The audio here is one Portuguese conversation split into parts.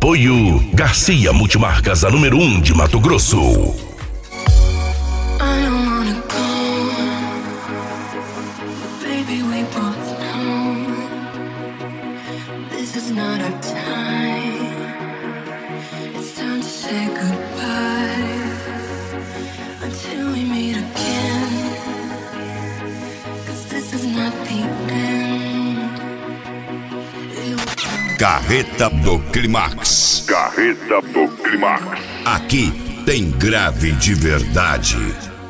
Apoio Garcia Multimarcas, a número 1 de Mato Grosso. Carreta do Clímax. Carreta do Clímax. Aqui tem grave de verdade.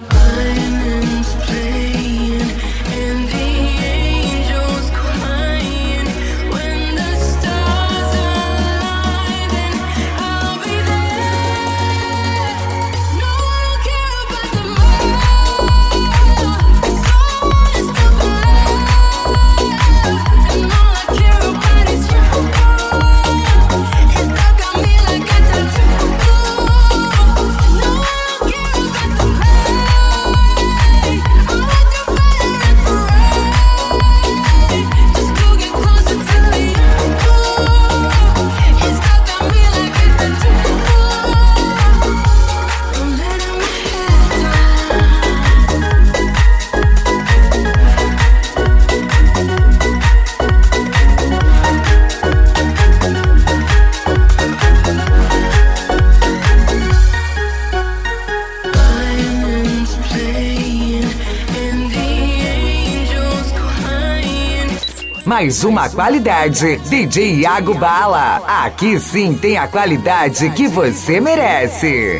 Mais uma qualidade, DJ Iago Bala. Aqui sim tem a qualidade que você merece.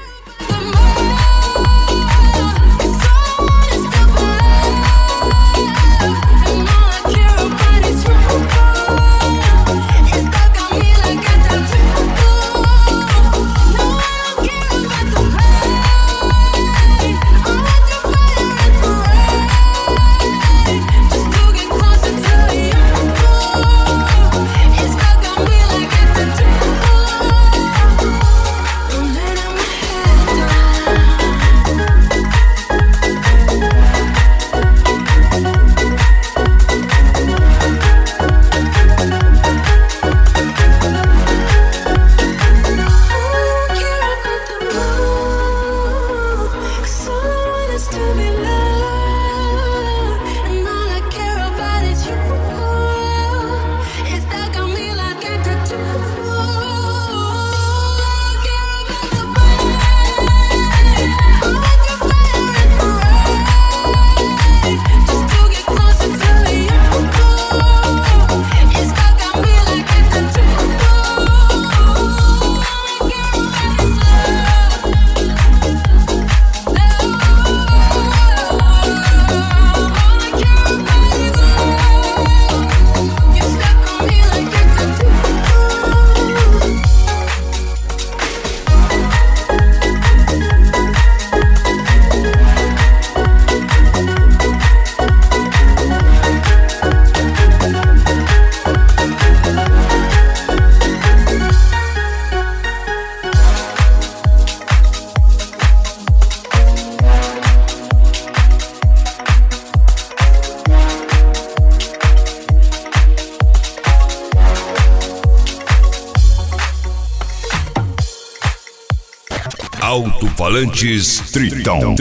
Alto-falantes Tritão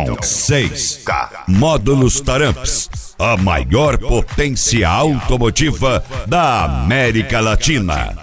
6K Módulos Taramps, a maior potência automotiva da América Latina.